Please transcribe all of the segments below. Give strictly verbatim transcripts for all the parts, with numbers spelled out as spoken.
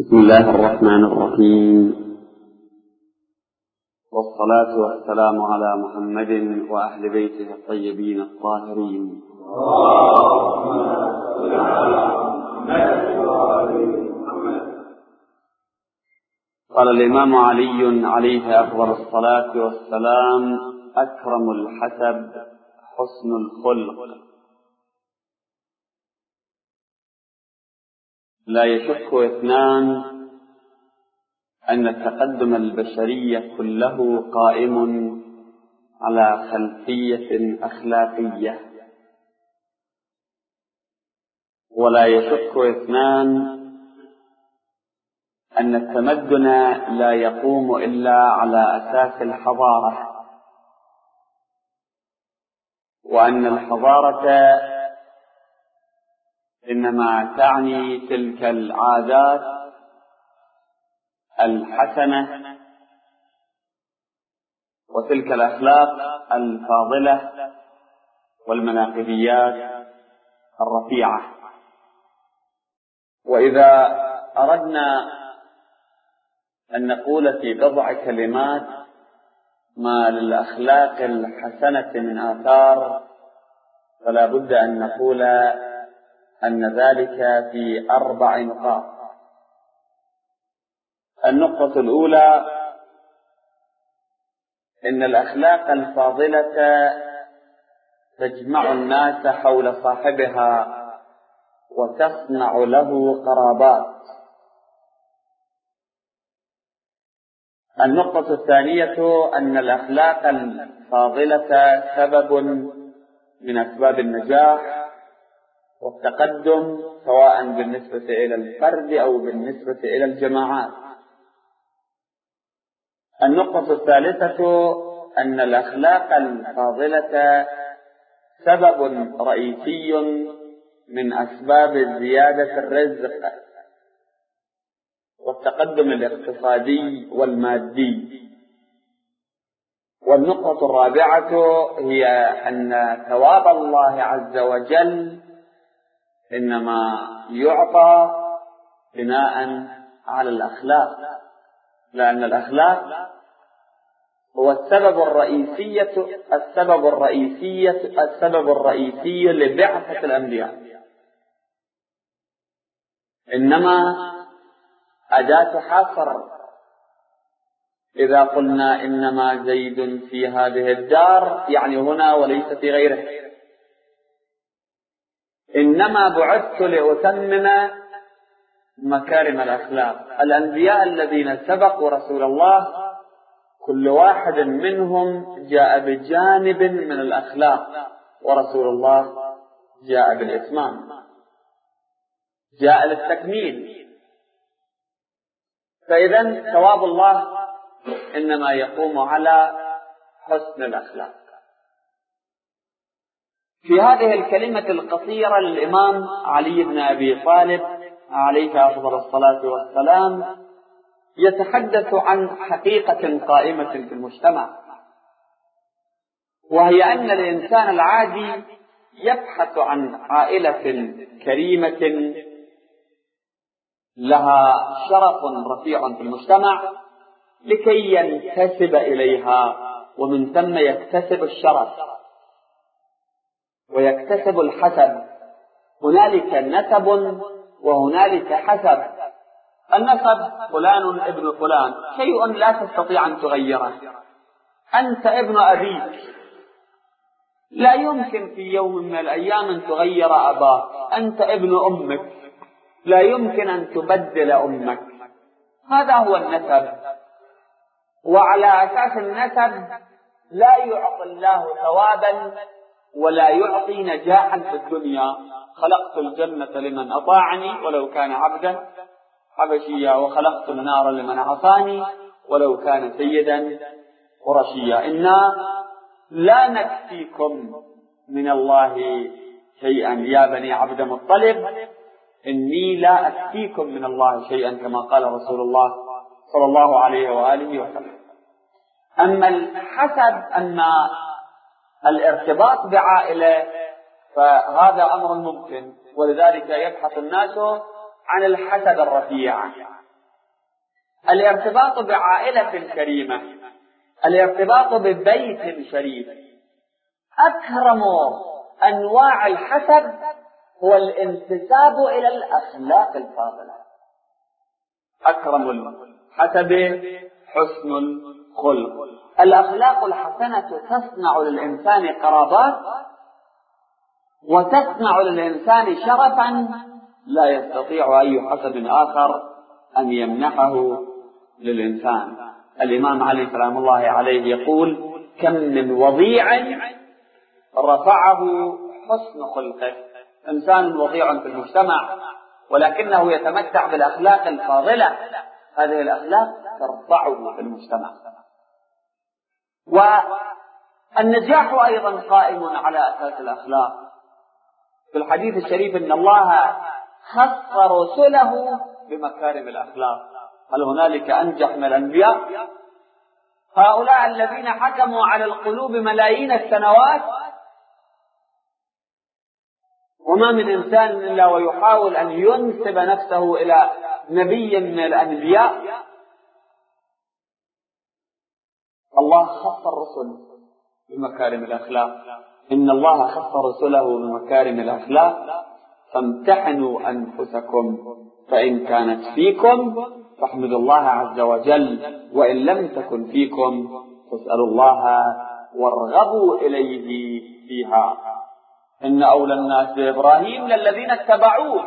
بسم الله الرحمن الرحيم، والصلاة والسلام على محمد وأهل بيته الطيبين الطاهرين. قال الإمام علي عليه أفضل الصلاة والسلام: أكرم الحسب حسن الخلق. لا يشك اثنان أن التقدم البشري كله قائم على خلفية أخلاقية، ولا يشك اثنان أن التمدن لا يقوم إلا على أساس الحضارة، وأن الحضارة إنما تعني تلك العادات الحسنة وتلك الأخلاق الفاضلة والمناقبيات الرفيعة. وإذا أردنا أن نقول في بضع كلمات ما للأخلاق الحسنة من آثار، فلا بد أن نقول أن ذلك في أربع نقاط. النقطة الأولى: إن الأخلاق الفاضلة تجمع الناس حول صاحبها وتصنع له قرابات. النقطة الثانية: أن الأخلاق الفاضلة سبب من أسباب النجاح والتقدم، سواء بالنسبة إلى الفرد أو بالنسبة إلى الجماعات. النقطة الثالثة: أن الأخلاق الفاضلة سبب رئيسي من أسباب زيادة الرزق والتقدم الاقتصادي والمادي. والنقطة الرابعة هي أن ثواب الله عز وجل إنما يعطى بناء على الأخلاق، لأن الأخلاق هو السبب الرئيسي السبب الرئيسي السبب الرئيسي لبعثة الأنبياء، إنما أداة حصر. إذا قلنا إنما زيد في هذه الدار يعني هنا وليس في غيره. إنما بعثت لأتمم مكارم الأخلاق. الأنبياء الذين سبقوا رسول الله كل واحد منهم جاء بجانب من الأخلاق، ورسول الله جاء بالإتمام، جاء للتكميل. فإذن ثواب الله إنما يقوم على حسن الأخلاق. في هذه الكلمة القصيرة للإمام علي بن أبي طالب عليه أفضل الصلاة والسلام يتحدث عن حقيقة قائمة في المجتمع، وهي أن الإنسان العادي يبحث عن عائلة كريمة لها شرف رفيع في المجتمع لكي ينتسب إليها، ومن ثم يكتسب الشرف ويكتسب الحسب. هنالك نسب وهنالك حسب. النسب فلان ابن فلان شيء لا تستطيع أن تغيره. أنت ابن أبيك، لا يمكن في يوم من الأيام أن تغير أباك. أنت ابن أمك، لا يمكن أن تبدل أمك. هذا هو النسب. وعلى أساس النسب لا يعطي الله ثوابا ولا يعطي نجاحا في الدنيا. خلقت الجنة لمن أطاعني ولو كان عبدا حبشيا، وخلقت النار لمن عصاني ولو كان سيدا قرشيا. إنا لا نكفيكم من الله شيئا يا بني عبد مطلب، إني لا أكفيكم من الله شيئا، كما قال رسول الله صلى الله عليه وآله وسلم. أما الحسب، أما الارتباط بعائلة، فهذا أمر ممكن، ولذلك يبحث الناس عن الحسب الرفيع. الارتباط بعائلة كريمة، الارتباط ببيت شريف. أكرم أنواع الحسب هو الانتساب إلى الأخلاق الفاضلة. أكرم الحسب حسن الخلق. الأخلاق الحسنة تصنع للإنسان قرابات، وتصنع للإنسان شرفا لا يستطيع أي حسب آخر أن يمنحه للإنسان. الإمام علي سلام الله عليه يقول: كم من وضيع رفعه حسن خلقه. إنسان وضيع في المجتمع ولكنه يتمتع بالأخلاق الفاضلة، هذه الأخلاق ترفعه في المجتمع. والنجاح أيضا قائم على أساس الأخلاق. في الحديث الشريف إن الله خص رسله بمكارم الأخلاق. هل هنالك أنجح من الأنبياء؟ هؤلاء الذين حكموا على القلوب ملايين السنوات، وما من إنسان إلا ويحاول أن ينسب نفسه إلى نبي من الأنبياء. الله خص الرسل بمكارم الأخلاق. إن الله خص رسله بمكارم الأخلاق فامتحنوا أنفسكم فإن كانت فيكم فاحمدوا الله عز وجل، وإن لم تكن فيكم فاسألوا الله وارغبوا إليه فيها. إن أولى الناس بإبراهيم للذين اتبعوه.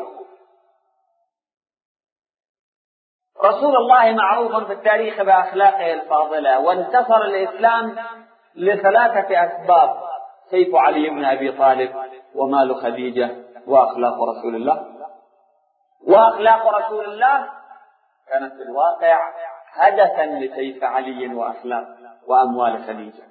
رسول الله معروف في التاريخ بأخلاقه الفاضلة، وانتصر الإسلام لثلاثة أسباب: سيف علي بن أبي طالب، ومال خديجة، وأخلاق رسول الله. وأخلاق رسول الله كانت في الواقع هدفا لسيف علي وأخلاق وأموال خديجة.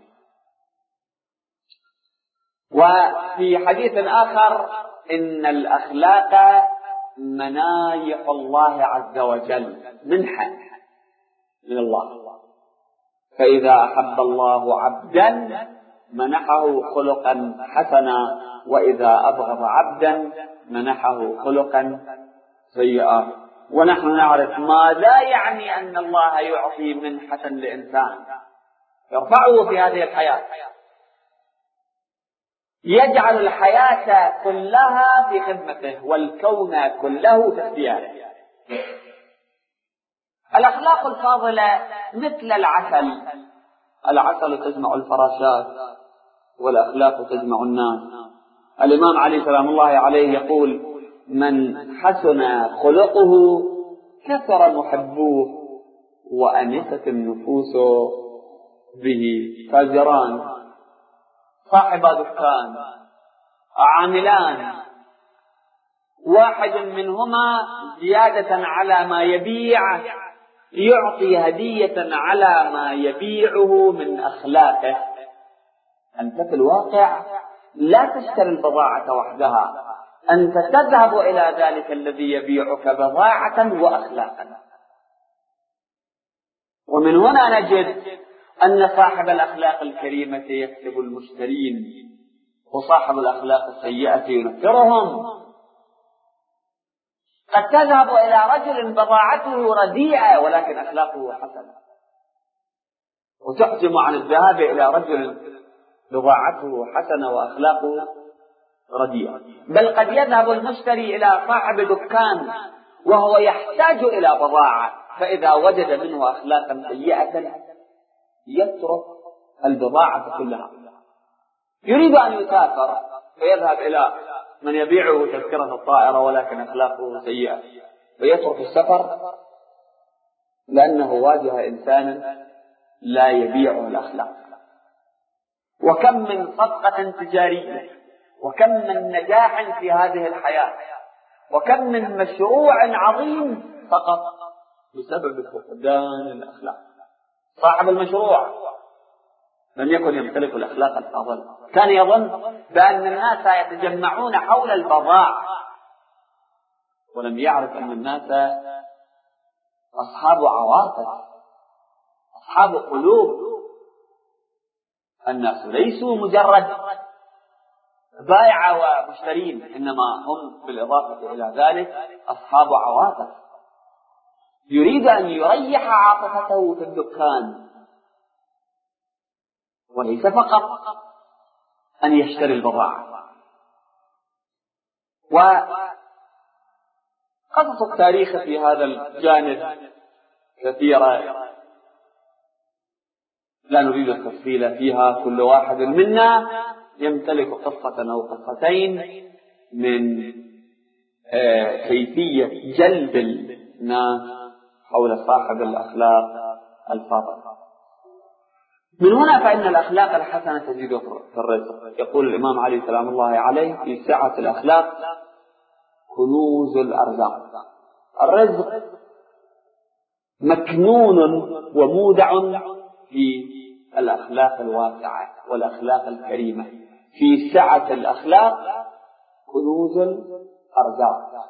وفي حديث آخر: إن الأخلاق منايح الله عز وجل، منحة من الله، فإذا أحب الله عبدا منحه خلقا حسنا، وإذا أبغض عبدا منحه خلقا سيئا. ونحن نعرف ماذا يعني أن الله يعطي منحة لإنسان يرفعه في هذه الحياة، يجعل الحياة كلها في خدمته والكون كله في اختياره. الأخلاق الفاضلة مثل العسل. العسل تجمع الفراشات والأخلاق تجمع الناس. الإمام علي سلام الله عليه يقول: من حسن خلقه كثر محبوه وأنست النفوس به. تاجران، صاحبا دكان، عاملان، واحد منهما زيادة على ما يبيع يعطي هدية على ما يبيعه من أخلاقه. أنت في الواقع لا تشتري البضاعة وحدها، أنت تذهب إلى ذلك الذي يبيعك بضاعة وأخلاقا. ومن هنا نجد أن صاحب الأخلاق الكريمة يكسب المشترين، وصاحب الأخلاق السيئة ينفرهم. قد تذهب إلى رجل بضاعته رديئة ولكن أخلاقه حسنة، وتحجم عن الذهاب إلى رجل بضاعته حسنة وأخلاقه رديئة. بل قد يذهب المشتري إلى صاحب دكان وهو يحتاج إلى بضاعة، فإذا وجد منه أخلاقا سيئة يترك البضاعة كلها. يريد أن يسافر فيذهب إلى من يبيعه تذكرة الطائرة ولكن أخلاقه سيئة، فيترك السفر لأنه واجه إنسانا لا يبيعه الأخلاق. وكم من صفقة تجارية، وكم من نجاح في هذه الحياة، وكم من مشروع عظيم فقط بسبب فقدان الأخلاق. صاحب المشروع لم يكن يمتلك الأخلاق الفاضلة، كان يظن بأن الناس يتجمعون حول البضاعة، ولم يعرف أن الناس أصحاب عواطف، أصحاب قلوب. الناس ليسوا مجرد بائع ومشترين، إنما هم بالإضافة إلى ذلك أصحاب عواطف. يريد أن يريح عاطفته في الدكان، وليس فقط أن يشتري البضاعة. وقصص التاريخ في هذا الجانب كثيرة لا نريد التفصيل فيها، كل واحد منا يمتلك قصة أو قصتين من كيفية جلب الناس حول صاحب الأخلاق الفاضلة. من هنا فإن الأخلاق الحسنة تزيد في الرزق. يقول الإمام علي سلام الله عليه في سعة الأخلاق كنوز الأرزاق. الرزق مكنون ومودع في الأخلاق الواسعة والأخلاق الكريمة. في سعة الأخلاق كنوز الأرزاق.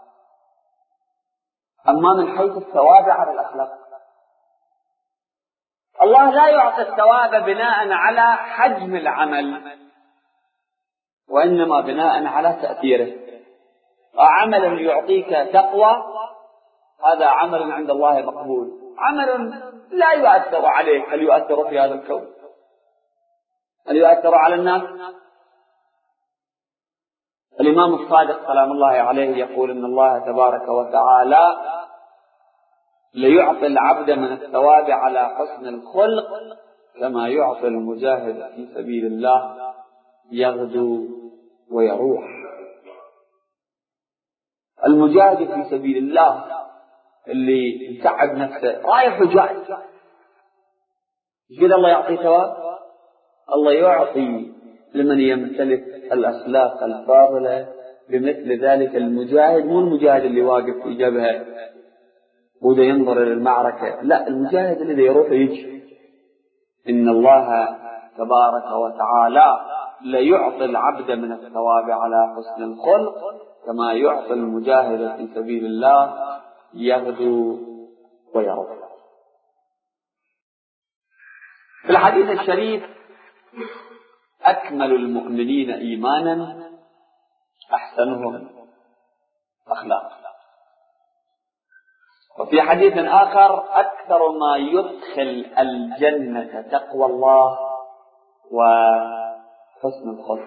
أما من حيث الثواب على الأخلاق، الله لا يعطي الثواب بناء على حجم العمل، وإنما بناء على تأثيره. عمل يعطيك تقوى هذا عمل عند الله مقبول، عمل لا يؤثر عليه. هل يؤثر في هذا الكون؟ هل يؤثر على الناس؟ الإمام الصادق سلام الله عليه يقول إن الله تبارك وتعالى ليعطي العبد من الثواب على حسن الخلق كما يعطي المجاهد في سبيل الله يغدو ويروح. المجاهد في سبيل الله اللي يتعب نفسه رايح وجاي، كذا الله يعطيه ثواب. الله يعطي لمن يمتلك الأخلاق الفاضلة بمثل ذلك المجاهد، مو المجاهد اللي واقف في جبهة وده ينظر للمعركة، لا، المجاهد اللي يروح ويجي. إن الله تبارك وتعالى ليعطي العبد من الثواب على حسن الخلق كما يعطي المجاهد في سبيل الله يغدو ويروح. في الحديث الشريف أكمل المؤمنين إيمانا أحسنهم أخلاقا. وفي حديث آخر أكثر ما يدخل الجنة تقوى الله وحسن الخلق.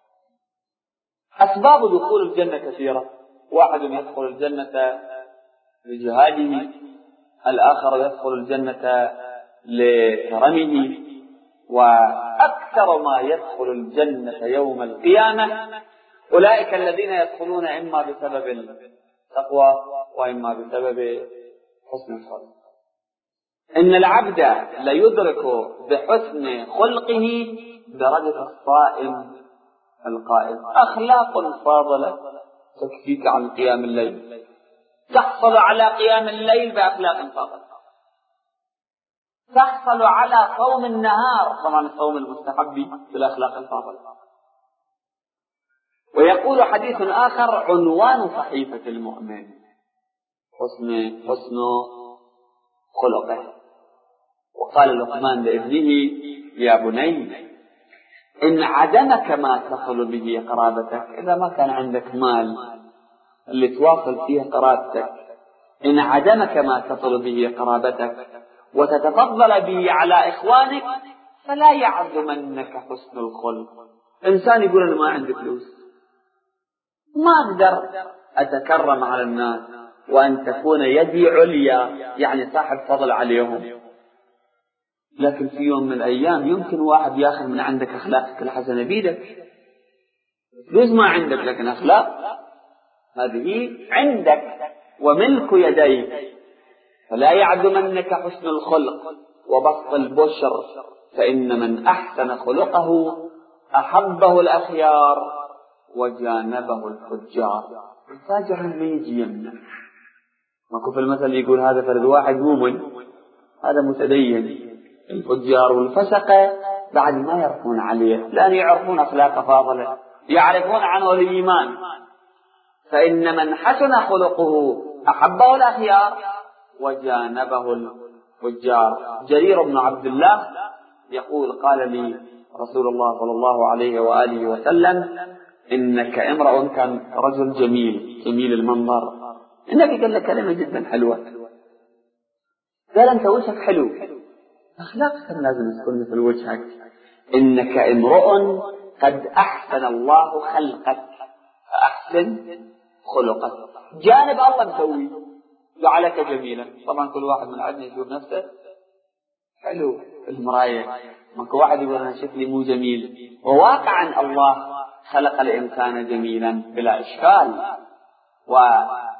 أسباب دخول الجنة كثيرة. واحد يدخل الجنة لجهاده، الآخر يدخل الجنة لكرمه، وأكثر ما يدخل الجنة يوم القيامة أولئك الذين يدخلون إما بسبب التقوى وإما بسبب حسن الخلق. إن العبد ليدرك بحسن خلقه درجة الصائم القائم. أخلاق فاضلة تكفيك عن قيام الليل، تحصل على قيام الليل بأخلاق فاضلة، تحصل على صوم النهار، طبعا الصوم المستحب بالأخلاق الفاضلة. ويقول حديث آخر عنوان صحيفة المؤمن حسن حسن خلقه. وقال لقمان لابنه يا بني إن عدمك ما تصل به قرابتك، إذا ما كان عندك مال اللي تواصل فيه قرابتك، إن عدمك ما تصل به قرابتك وتتفضل به على إخوانك فلا يعدمنك حسن الخلق. إنسان يقول أنا ما عندي فلوس، ما أقدر أتكرم على الناس وأن تكون يدي عليا، يعني صاحب فضل عليهم، لكن في يوم من الأيام يمكن واحد يأخذ من عندك أخلاقك الحسنة بيدك. فلوس ما عندك لكن أخلاق هذه عندك وملك يديك. فلا يعدمنك حسن الخلق وبسط البشر، فإن من أحسن خلقه أحبه الأخيار وجانبه الفجار. الفاجر ما يجي يمنع. ماكو في المثل يقول هذا فرد واحد مؤمن، هذا متدين. الفجار والفسقة بعد ما يعرفون عليه، لأن يعرفون أخلاق فاضلة، يعرفون عنه الإيمان. فإن من حسن خلقه أحبه الأخيار وجانبه الفجار. جرير بن عبد الله يقول قال لي رسول الله صلى الله عليه وآله وسلم إنك امرؤ، كان رجل جميل جميل المنظر، النبي قال له كلمة جدا حلوة، قال أنت وجهك حلو، أخلاقك لازم تكون مثل وجهك. إنك امرؤ قد أحسن الله خلقك فأحسن خلقك. جانب الله مسوي جعلك جميلا. طبعا كل واحد من عندنا يشوف نفسه حلو في المراية، ماكو واحد يقول أنا شكلي مو جميل، وواقعا الله خلق الإنسان جميلا بلا إشكال. وما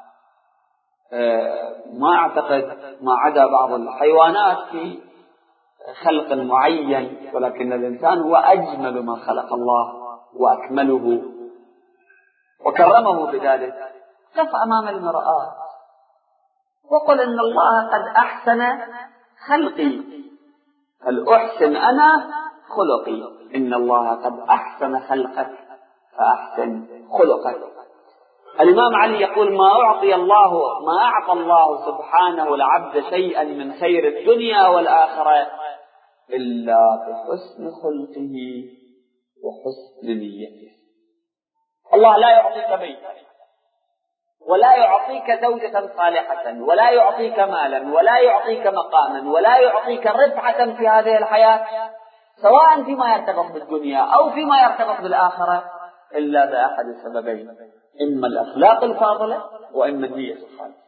أعتقد ما عدا بعض الحيوانات في خلق معين، ولكن الإنسان هو أجمل ما خلق الله وأكمله وكرمه بذلك. قف أمام المرآة وقل إن الله قد أحسن خلقي فلأحسن أنا خلقي. إن الله قد أحسن خلقك فأحسن خلقك. الإمام علي يقول ما أعطي الله ما أعطى الله سبحانه العبد شيئا من خير الدنيا والآخرة إلا بحسن خلقه وحسن نيته. الله لا يعطيك بيتا ولا يعطيك زوجة صالحة ولا يعطيك مالا ولا يعطيك مقاما ولا يعطيك رفعة في هذه الحياة، سواء فيما يرتبط بالدنيا أو فيما يرتبط بالآخرة، إلا بأحد السببين: إما الأخلاق الفاضلة وإما النية الخالصة.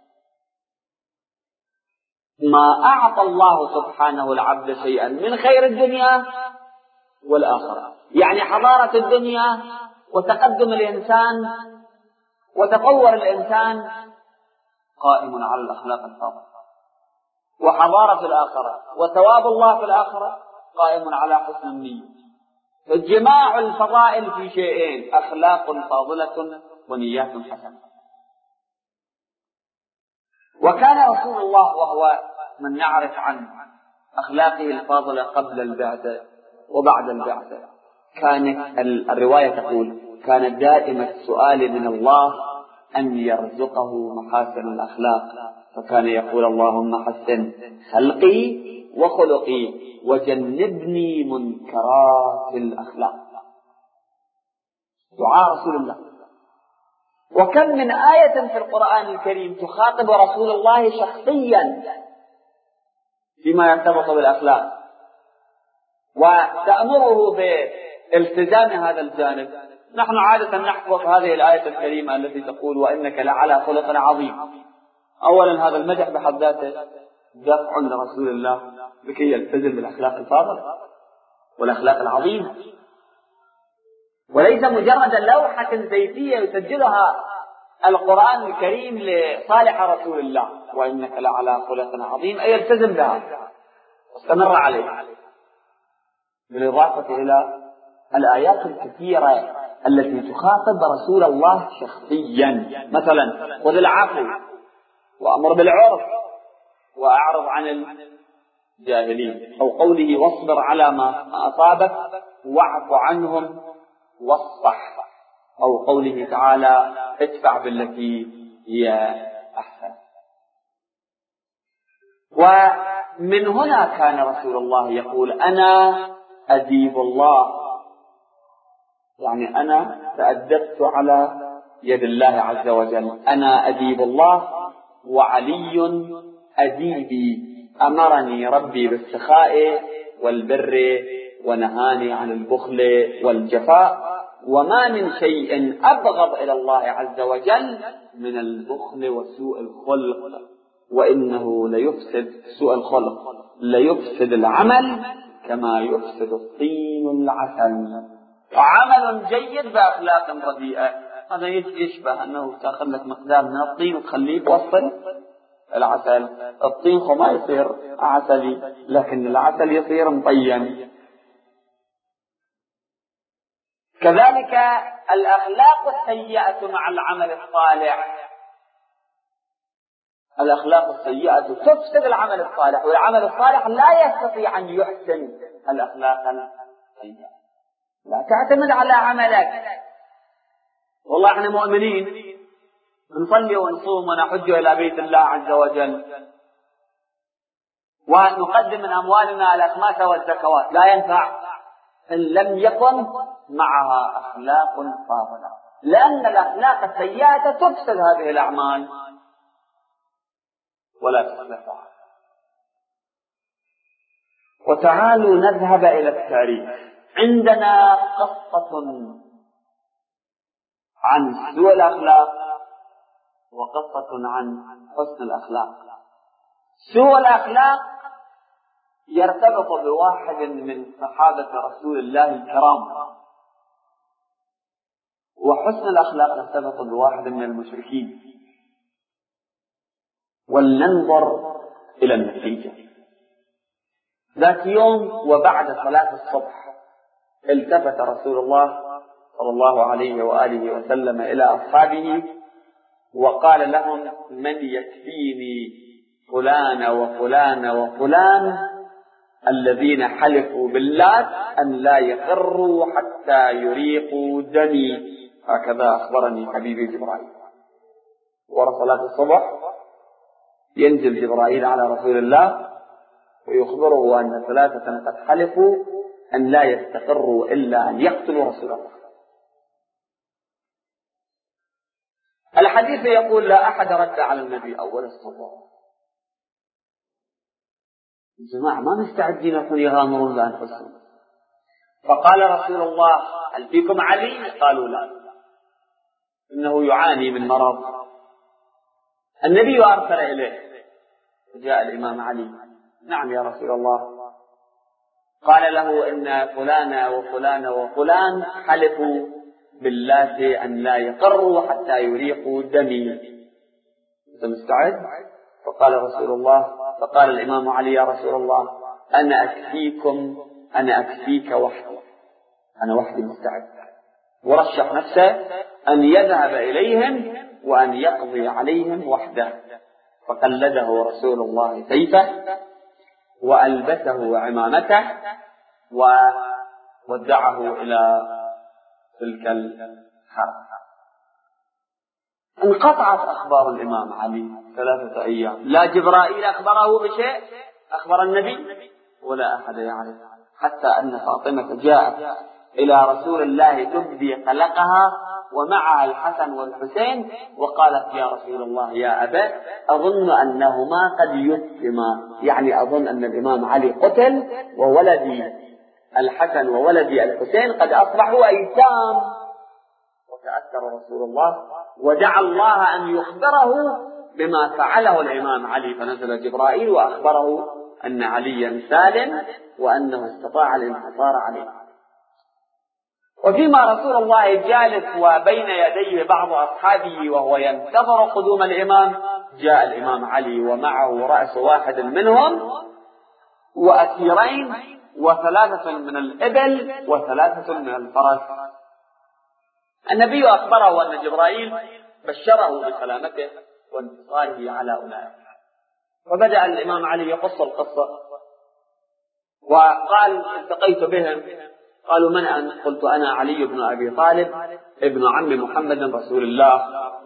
ما أعطى الله سبحانه العبد شيئا من خير الدنيا والآخرة، يعني حضارة الدنيا وتقدم الإنسان وتطور الإنسان قائم على الأخلاق الفاضلة، وحضارة الآخرة وثواب الله في الآخرة قائم على حسن النية. فجماع الفضائل في شيئين: أخلاق فاضلة ونيات حسنة. وكان رسول الله وهو من نعرف عن أخلاقه الفاضلة قبل البعثة وبعد البعثة، كانت الرواية تقول كان دائم السؤال من الله أن يرزقه محاسن الأخلاق، فكان يقول اللهم حسن خلقي وخلقي وجنبني منكرات الأخلاق. دعاء رسول الله. وكم من آية في القرآن الكريم تخاطب رسول الله شخصيا فيما يرتبط بالأخلاق وتأمره بالتزام هذا الجانب. نحن عادة نحفظ هذه الآية الكريمة التي تقول وإنك لعلى خلق عظيم. أولا هذا المدح بحد ذاته دفع لرسول الله لكي يلتزم بالأخلاق الفاضلة والأخلاق العظيمة، وليس مجرد لوحة زيتية يسجلها القرآن الكريم لصالح رسول الله وإنك لعلى خلق عظيم، أي يلتزم بها واستمر عليه، بالإضافة إلى الآيات الكثيرة التي تخاطب رسول الله شخصيا. مثلا خذ العفو وأمر بالعرف وأعرض عن الجاهلين، أو قوله واصبر على ما أصابك واعف عنهم واصفح، أو قوله تعالى ادفع بالتي هي أحسن. ومن هنا كان رسول الله يقول أنا أديب الله، يعني أنا تأدبت على يد الله عز وجل. أنا أديب الله وعلي أديبي، أمرني ربي بالسخاء والبر ونهاني عن البخل والجفاء، وما من شيء أبغض إلى الله عز وجل من البخل وسوء الخلق، وإنه ليفسد سوء الخلق ليفسد العمل كما يفسد الطين العسل. عمل جيد بأخلاق رديئة هذا يشبه أنه تأخذ لك مقدار من الطين وتخليه بوصل العسل. الطين خو ما يصير عسلي، لكن العسل يصير مطين. كذلك الأخلاق السيئة مع العمل الصالح، الأخلاق السيئة تفسد العمل الصالح، والعمل الصالح لا يستطيع أن يحسن الأخلاق السيئة. لا تعتمد على عملك. والله احنا مؤمنين نصلي ونصوم ونحج إلى بيت الله عز وجل ونقدم من أموالنا الأخماس والزكوات، لا ينفع إن لم يكن معها أخلاق فاضلة، لأن الأخلاق السيئة تفسد هذه الأعمال ولا تصلحها. وتعالوا نذهب إلى التاريخ. عندنا قصة عن سوء الأخلاق وقصة عن حسن الأخلاق. سوء الأخلاق يرتبط بواحد من صحابة رسول الله الكرام، وحسن الأخلاق يرتبط بواحد من المشركين. ولننظر إلى النتيجة. ذات يوم وبعد صلاة الصبح التفت رسول الله صلى الله عليه وآله وسلم إلى أصحابه وقال لهم: من يكفيني فلان وفلان وفلان الذين حلفوا بالله أن لا يقروا حتى يريقوا دمي. هكذا أخبرني حبيبي جبرائيل. ورا صلاة الصبح ينزل جبرائيل على رسول الله ويخبره أن ثلاثة قد حلفوا أن لا يستقروا إلا أن يقتلوا رسول الله. الحديث يقول: لا أحد رد على النبي أول الصبح. الجماعة ما مستعدين أن يغامرون بأنفسهم. فقال رسول الله: هل فيكم علي؟ قالوا: لا، إنه يعاني من مرض. النبي أرسل إليه، جاء الإمام علي: نعم يا رسول الله. قال له: إن فلان وفلان وفلان حلفوا بالله أن لا يقروا حتى يريقوا دمي. أنت مستعد؟ فقال رسول الله فقال الإمام علي: يا رسول الله، أنا أكفيكم، أنا أكفيك وحدي، أنا وحدي مستعد. ورشح نفسه أن يذهب إليهم وأن يقضي عليهم وحده. فقلده رسول الله سيفه وألبسه عمامته وودعه إلى تلك الحرب. انقطعت أخبار الإمام علي ثلاثة أيام، لا جبرائيل أخبره بشيء، أخبر النبي ولا أحد يعرف، حتى أن فاطمة جاءت إلى رسول الله تبدي قلقها ومعها الحسن والحسين، وقالت: يا رسول الله يا أبا، أظن أنهما قد يتما، يعني أظن أن الإمام علي قتل وولدي الحسن وولدي الحسين قد أصبحوا أيتام. وتأثر رسول الله ودعا الله أن يخبره بما فعله الإمام علي، فنزل جبرائيل وأخبره أن عليا سالم وأنه استطاع الانتصار عليه. وفيما رسول الله جالس وبين يديه بعض أصحابه وهو ينتظر قدوم الإمام، جاء الإمام علي ومعه رأس واحد منهم وأسيرين وثلاثة من الإبل وثلاثة من الفرس. النبي أخبره أن جبرائيل بشره بسلامته وانتصاره على أولئك. وبدأ الإمام علي يقص القصة وقال: التقيت بهم. قالوا: من أنت؟ قلت: أنا علي بن أبي طالب ابن عم محمد رسول الله.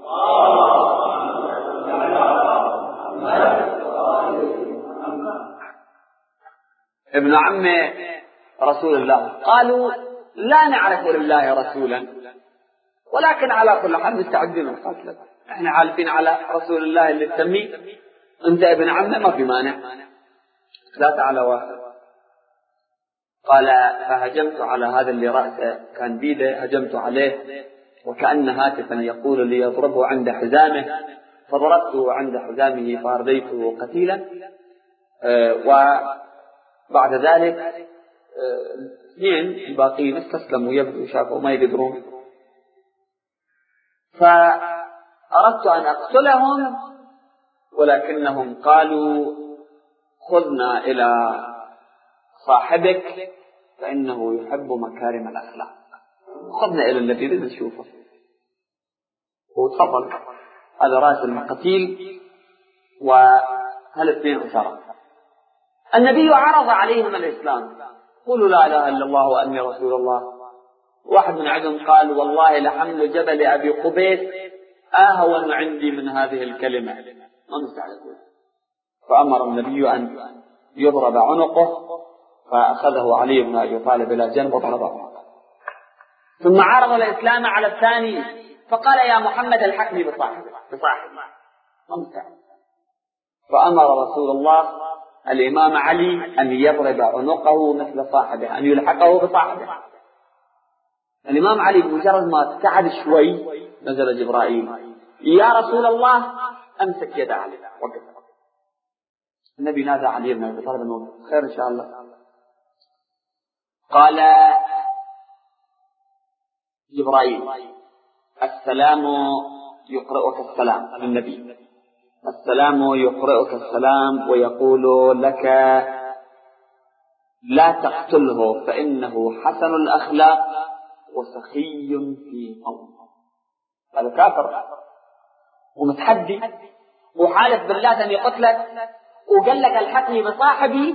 ابن عم رسول الله. قالوا: لا نعرف لله رسولا، ولكن على كل حال مستعدين للقتل، احنا عارفين على رسول الله اللي تسميه، انت ابن عمه ما في مانع، ثلاثة على واحد. قال: فهجمت على هذا اللي رأسه كان بيده، هجمت عليه وكأن هاتفا يقول لي يضربه عند حزامه، فضربته عند حزامه فأرديته قتيلا. أه وبعد ذلك اثنين أه الباقيين استسلموا، يبدو شافوا ما يقدرون، فأردت أن أقتلهم، ولكنهم قالوا: خذنا إلى صاحبك فإنه يحب مكارم الأخلاق. خذنا إلى الذي نريد نشوفه. وتفضل، هذا رأس المقتيل وهالاثنين أسرى. النبي عرض عليهم الإسلام: قولوا لا إله إلا الله وأني رسول الله. واحد من عندهم قال: والله لحمل جبل أبي قبيس أهون عندي من هذه الكلمة، ما مستعد. فأمر النبي أن يضرب عنقه، فأخذه علي بن أبي طالب إلى جنب وضربه. ثم عرض الإسلام على الثاني فقال: يا محمد الحكم بصاحبه بصاحبه ما مستعد. فأمر رسول الله الإمام علي أن يضرب عنقه مثل صاحبه، أن يلحقه بصاحبه. الإمام علي بمجرد ما ابتعد شوي نزل جبرائيل: يا رسول الله أمسك يد علي. وقف. النبي نادى علي بن أبي طالب: خير إن شاء الله. قال جبرائيل: السلام يقرئك السلام للنبي، السلام يقرئك السلام ويقول لك: لا تقتله فإنه حسن الأخلاق وسخي في قومه. هذا كافر ومتحدي وحالف بالله أن يقتلك، وقال لك الحقني بصاحبي،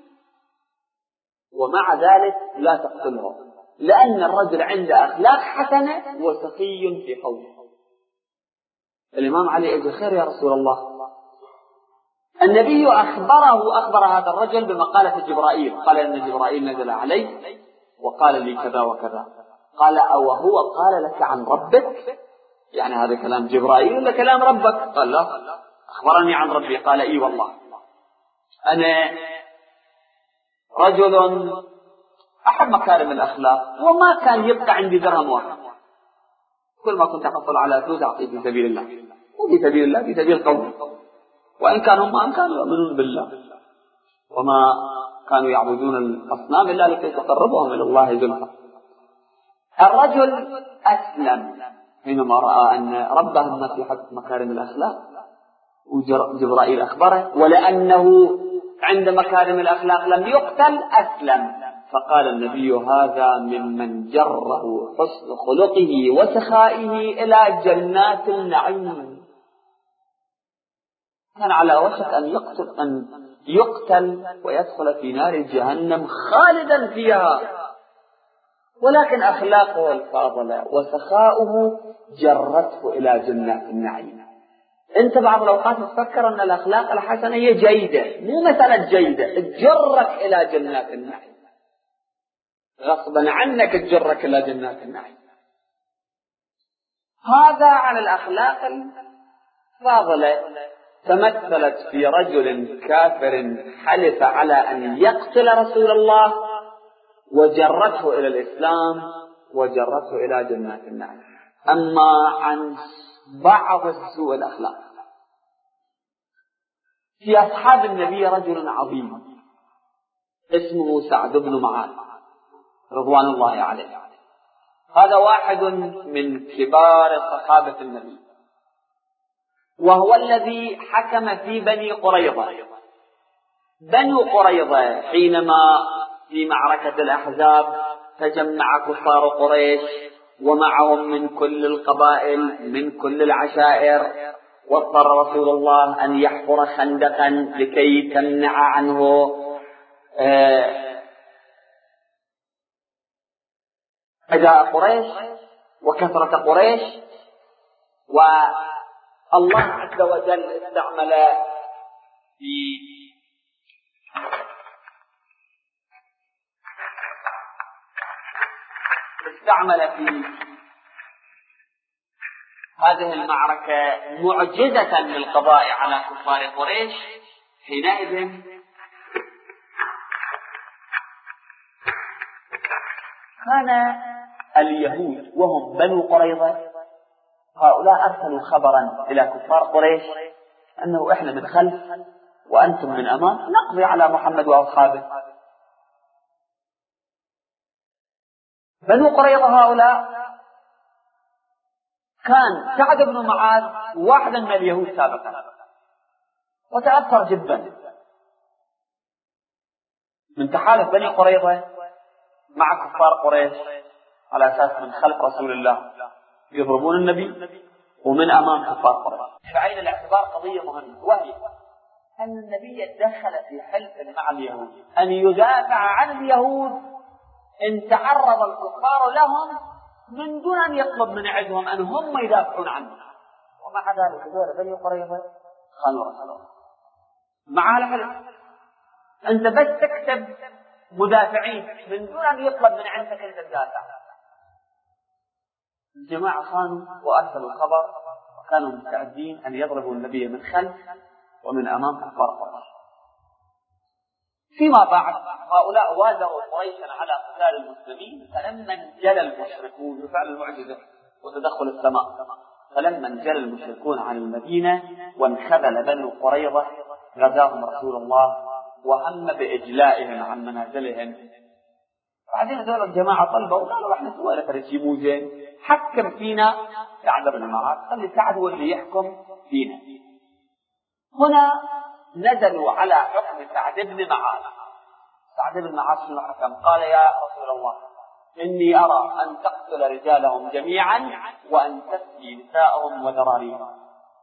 ومع ذلك لا تقتله لأن الرجل عنده أخلاق حسنة وسخي في قومه. الإمام علي أجل: خير يا رسول الله. النبي أخبره أخبر هذا الرجل بمقالة جبرائيل، قال إن جبرائيل نزل علي وقال لي كذا وكذا. قال: أو هو قال لك عن ربك؟ يعني هذا كلام جبرائيل ولا كلام ربك؟ قال: لا، أخبرني عن ربي. قال: إي والله أنا رجل أحب مكارم الأخلاق، وما كان يبقى عندي درهم واحد، كل ما كنت أحصل على فلوس أعطيه في سبيل الله، وفي سبيل الله في سبيل قومه، وإن كانوا ما كانوا يؤمنون بالله وما كانوا يعبدون الأصنام إلا لكي تقربهم إلى الله زلفى. الرجل أسلم حينما رأى أن ربه الناس يحب مكارم الأخلاق، وجبرائيل أخبره، ولأنه عند مكارم الأخلاق لم يقتل أسلم. فقال النبي: هذا ممن جره حسن خلقه وسخائه إلى جنات النعيم. كان على وشك أن يقتل, أن يقتل ويدخل في نار جهنم خالدا فيها، ولكن أخلاقه الفاضلة وسخاؤه جرته إلى جنات النعيم. أنت بعض الأوقات تفكر أن الأخلاق الحسنة هي جيدة، مو مسألة جيدة، تجرك إلى جنات النعيم، غصبا عنك تجرك إلى جنات النعيم. هذا على الأخلاق الفاضلة. تمثلت في رجل كافر حلف على أن يقتل رسول الله وجرته إلى الإسلام وجرته إلى جنات النعيم. أما عن بعض سوء الأخلاق، في أصحاب النبي رجل عظيم اسمه سعد بن معاذ رضوان الله عليه. هذا واحد من كبار صحابة النبي، وهو الذي حكم في بني قريظة. بنو قريظة حينما في معركة الأحزاب تجمع كفار قريش ومعهم من كل القبائل من كل العشائر، واضطر رسول الله أن يحفر خندقا لكي تمنع عنه أداء قريش وكثرة قريش. والله عز وجل استعمل في استعمل في هذه المعركة معجزة للقضاء على كفار قريش. حينئذ كان اليهود وهم بنو قريظة هؤلاء أرسلوا خبرا إلى كفار قريش أنه إحنا من خلف وأنتم من أمام، نقضي على محمد وأصحابه. بنو قريظة هؤلاء كان سعد بن معاذ واحدا من اليهود سابقا، وتأثر جدا من تحالف بني قريظة مع كفار قريش على أساس من خلف رسول الله يضربون النبي ومن أمام كفار قريش. بعين الاعتبار قضية مهمة، وهي أن النبي دخل في حلف مع اليهود أن يدافع عن اليهود إن تعرض الكفار لهم من دون أن يطلب من عندهم أن هم يدافعون عنه. ومع ذلك دول بني قريظة خانوا رسول الله مع الحلف. أنت بس تكتب مدافعين من دون أن يطلب من عندك أن تدافع. الجماعة خانوا وأرسلوا الخبر، وكانوا مستعدين أن يضربوا النبي من خلف ومن أمام كفار قريش. فيما بعد هؤلاء وازروا قريشا على قتال المسلمين، فلما انجلى المشركون بفعل المعجزة وتدخل السماء، فلما انجلى المشركون عن المدينة وانخذل بنو قريظة غزاهم رسول الله وهم بإجلائهم عن منازلهم. بعدين هذول الجماعة طلبوا وقالوا احنا سوينا فرشي مو زين، حكم فينا سعد بن معاذ، خلي سعد هو اللي يحكم فينا. هنا نزلوا على حكم سعد بن معاذ. سعد بن معاذ شنو حكم؟ قال يا رسول الله إني أرى أن تقتل رجالهم جميعا وأن تسبي نساءهم وذراريهم.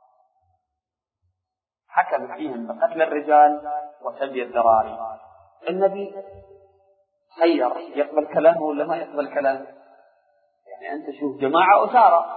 حكم فيهم بقتل الرجال وسبي الذراري. النبي خير يقبل كلامه ولا ما يقبل كلامه؟ يعني أنت شوف جماعة أسارة،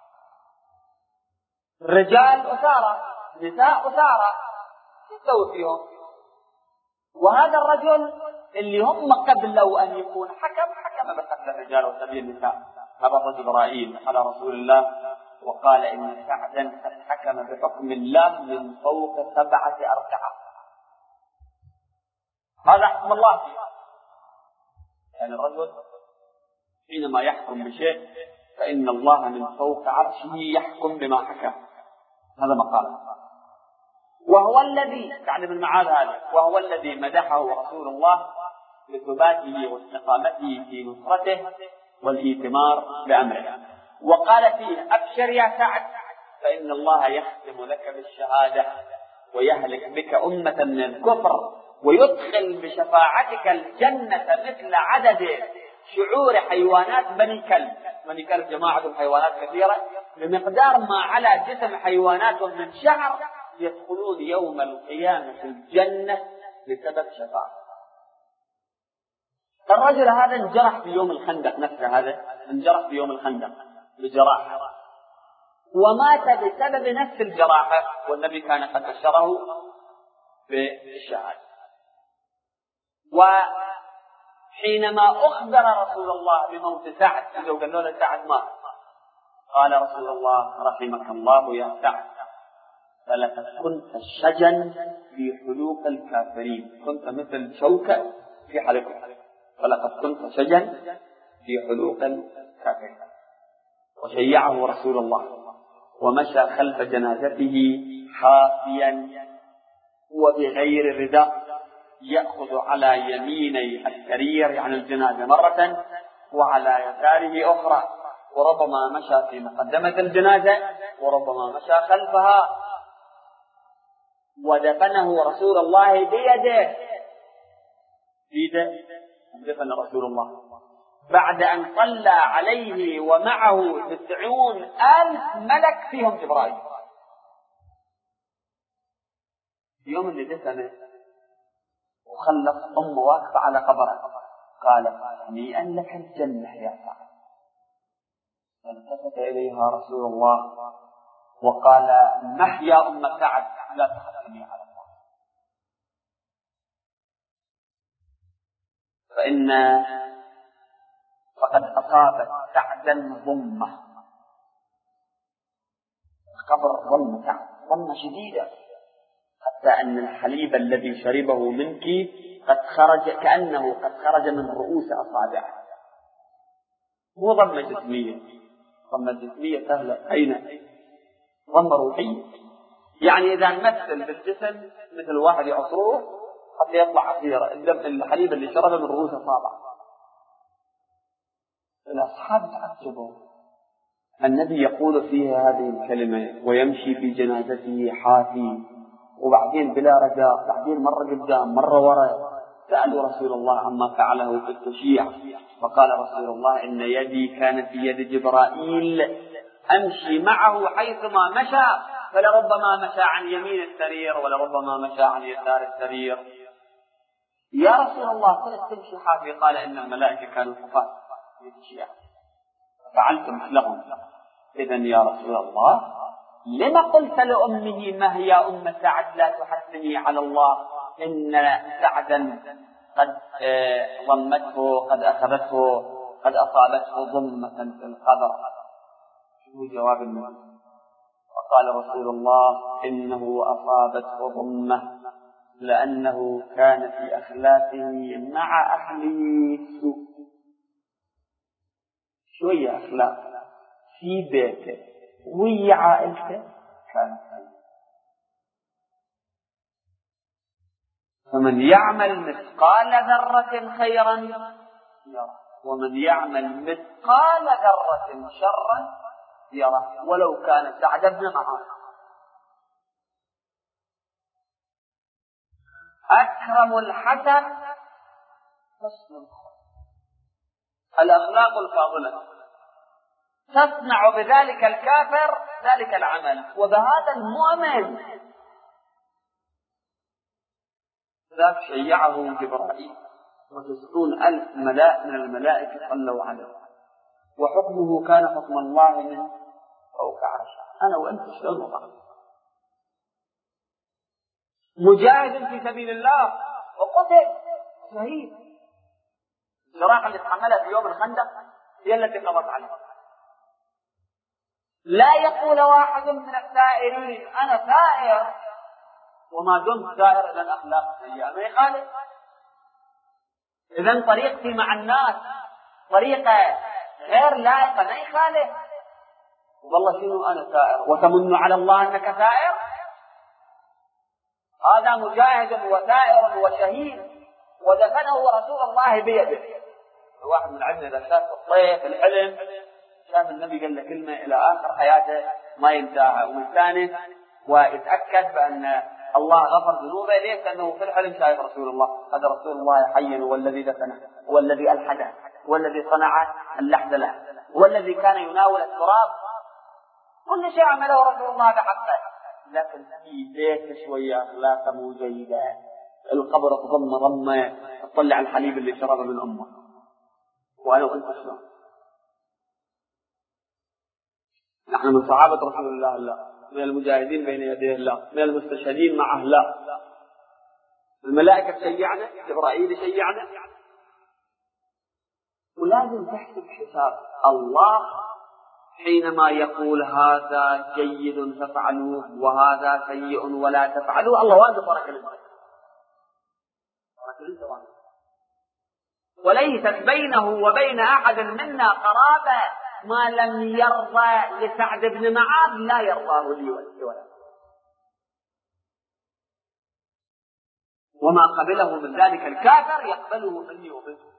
رجال أسارة، نساء أسارة، تسوي فيهم؟ وهذا الرجل اللي هم قبلوا أن يكون حكم حكم بقتل الرجال وسبي النساء. هبط جبرائيل على رسول الله وقال إن سعدا قد حكم بحكم الله من فوق سبعة أركعة. هذا حكم الله فيه. يعني الرجل حينما يحكم بشيء فإن الله من فوق عرشه يحكم بما حكم. هذا مقال. وهو الذي سعد بن معاذ هذا وهو الذي مدحه رسول الله بثباته واستقامته في نصرته والإيتمار بأمره، وقال فيه أبشر يا سعد فإن الله يختم لك بالشهادة ويهلك بك أمة من الكفر ويدخل بشفاعتك الجنة مثل عدد شعور حيوانات بني كلب. بني كلب جماعة حيوانات كثيرة بمقدار ما على جسم حيوانات من شعر يدخلون يوم القيامة الجنة بسبب شفاعة. الرجل هذا انجرح في يوم الخندق، نفسه هذا انجرح في يوم الخندق بجراحة ومات بسبب نفس الجراحة، والنبي كان قد بشره بالشهادة. وحينما أخبر رسول الله بموت سعد إذا قال له سعد مات، قال رسول الله رحمك الله يا سعد فلقد كنت شجا في حلوق الكافرين، كنت مثل شوكة في حلقه، فلقد كنت شجا في حلوق الكافرين. وشيعه رسول الله ومشى خلف جنازته حافيا وبغير رداء، يأخذ على يميني السرير يعني الجنازة مرة وعلى يساره أخرى، وربما مشى في مقدمة الجنازة وربما مشى خلفها. ودفنه رسول الله بيده بيده دفن رسول الله بعد أن صلى عليه ومعه تسعون ألف ملك فيهم جبرائيل. في يوم اللي دفنه وخلص أمه واقفة على قبره قالت هنيئا لك الجنة يا سعد، فالتفت إليها رسول الله وقال مح يا أم سعد لا تحزني على الله، فإن فقد أصابت سعدا ضمة، قبر ضمة سعد ضمة شديدة حتى أن الحليب الذي شربه منك قد خرج كأنه قد خرج من رؤوس أصابعه. مو ضمة جسمية، ضمة جسمية سهلة أين ضمة روحية، يعني إذا نمثل بالجسم مثل واحد يعصروه حتى يطلع عصيرة الحليب اللي شربه من رؤوس أصابعه. الأصحاب تعجبوا، النبي يقول فيها هذه الكلمة ويمشي في جنازته حافي، وبعدين بلا رجاء، بعدين مرة قدام مرة وراء. سألوا رسول الله عما فعله في التشيع، فقال رسول الله إن يدي كانت في يد جبرائيل أمشي معه حيثما مشى، فلربما مشى عن يمين السرير ولربما مشى عن يسار السرير. يا رسول الله كنت تمشي حافي؟ قال إن الملائكة كانوا حفاة فعلت مثلهم. إذن يا رسول الله لما قلت لأمه ما هي أم سعد لا تحسني على الله إن سعدا قد ضمته قد أخذته قد أصابته ضمة في القبر؟ شو جواب النبي؟ وقال رسول الله إنه أصابته ضمة لأنه كان في أخلاقه مع أهله سوء. شوية أخلاق في بيته ويا عائلته كانت. فمن يعمل مثقال ذرة خيرا يره، ومن يعمل مثقال ذرة شرا يره، ولو كان سعد بن معاذ. أكرم الحسن حسن الخلق، الأخلاق الفاضلة تصنع بذلك الكافر ذلك العمل، وبهذا المؤمن ذاك شيعه جبرائيل وتسعون ألف ملائكة من الملائكة صلوا عليه، وحكمه كان حكم الله من فوق عرشه. أنا وأنت شلون بعض؟ مجاهد في سبيل الله وقتل شهيد. الجراحة اللي تحملها في يوم الخندق هي التي قضت عليه. لا يقول واحد من السائرين أنا سائر، وما دمت سائر إذن أخلاق سيئة ما يخالف. إذن طريقتي مع الناس طريقة غير لائقة ما يخالف. والله شنو أنا سائر وتمن على الله أنك سائر؟ هذا مجاهد وسائر وشهيد ودفنه رسول الله بيده. واحد من عندنا إذا شاف الطيف الحلم شاف النبي قال له كلمة إلى آخر حياته ما ينساها، ومن ثاني ويتأكد بأن الله غفر ذنوبه ليس أنه في الحلم شايف رسول الله. هذا رسول الله حي والذي دفنه والذي ألحده والذي صنع اللحد له والذي كان يناول التراب، كل شيء عمله رسول الله بحقه. لكن في بيت شوية أخلاقه مو جيدة، القبر تضم ضمه تطلع الحليب اللي شربه من أمه. وأنا وأنت شلون؟ نحن من صحابة رسول الله لا، من المجاهدين بين يديه الله، من المستشهدين معه لا. الملائكة تشيعنا، جبرائيل يشيعنا، ولازم تحسب حساب الله حينما يقول هذا جيد فافعلوه وهذا سيء ولا تفعلوه. الله واقف وراك الانسان، وليست بينه وبين أحد منا قرابة ما لم يرضى لسعد بن معاذ لا يرضاه لي ولا، وما قبله من ذلك الكافر يقبله مني ومنه.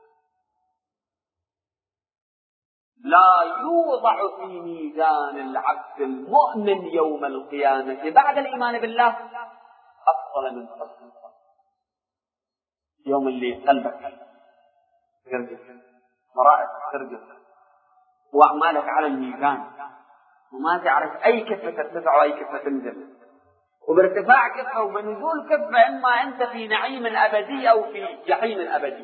لا يوضع في ميزان العبد المؤمن يوم القيامة بعد الإيمان بالله أفضل من حسن الخلق. يوم اللي قلبك ترجف، مرائك ترجف، وأعمالك على الميزان، وما تعرف أي كفة ترتفع وأي كفة تنزل، وبارتفاع كفة وبنزول كفة إما أنت في نعيم أبدي أو في جحيم أبدي.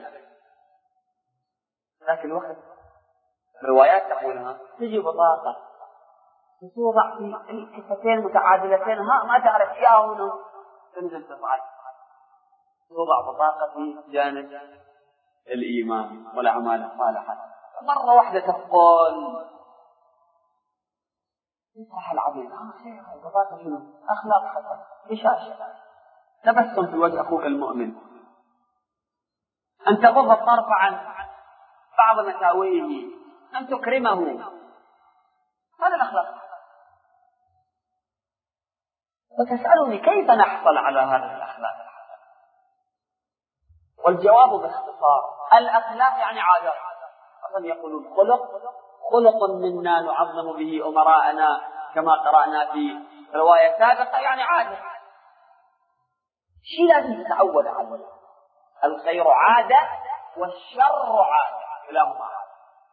لكن الوقت روايات تقولها تجي بطاقة توضع في الكفتين متعادلتين، ها ما تعرف إياه هنا تنزل تصعد، توضع بطاقة في جانب الإيمان والأعمال الصالحة. مرة واحدة تقول يصح العظيم ها شيخ البطاقة شنو؟ أخلاق حسنة، بشاشة، تبسم في وجه أخوك المؤمن، أن تغض الطرف عن بعض مساويه، أن تكرمه، هذا الأخلاق. وتسألني كيف نحصل على هذه الأخلاق الحسنة؟ والجواب باختصار الأخلاق يعني عادات. أصلا يقولون خلق خلق منا نعظم به أمراءنا كما قرأنا في رواية سابقة، يعني عادة، شيء لازم تتعود عليه. الخير عادة والشر عادة، كلاهما عادة.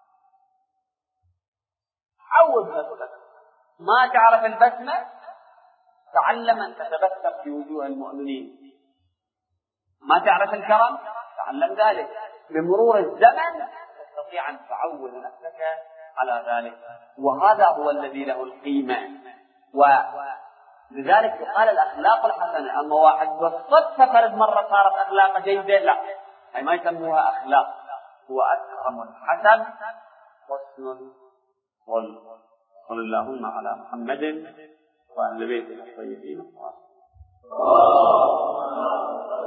عود نفسك، ما تعرف البسمة تعلم أن تتبسم في وجوه المؤمنين، ما تعرف الكرم تعلم ذلك. بمرور الزمن تستطيع أن تعود نفسك على ذلك، وهذا هو الذي له القيمة. ولذلك يقال الأخلاق الحسنة. أما واحد بالصدفة فرد مرة صارت أخلاق جيدة، لا، أي ما يسموها أخلاق. هو أكرم الحسن حسن الخلق. صلى اللهم على محمد وأهل بيته الطيبين الطاهرين.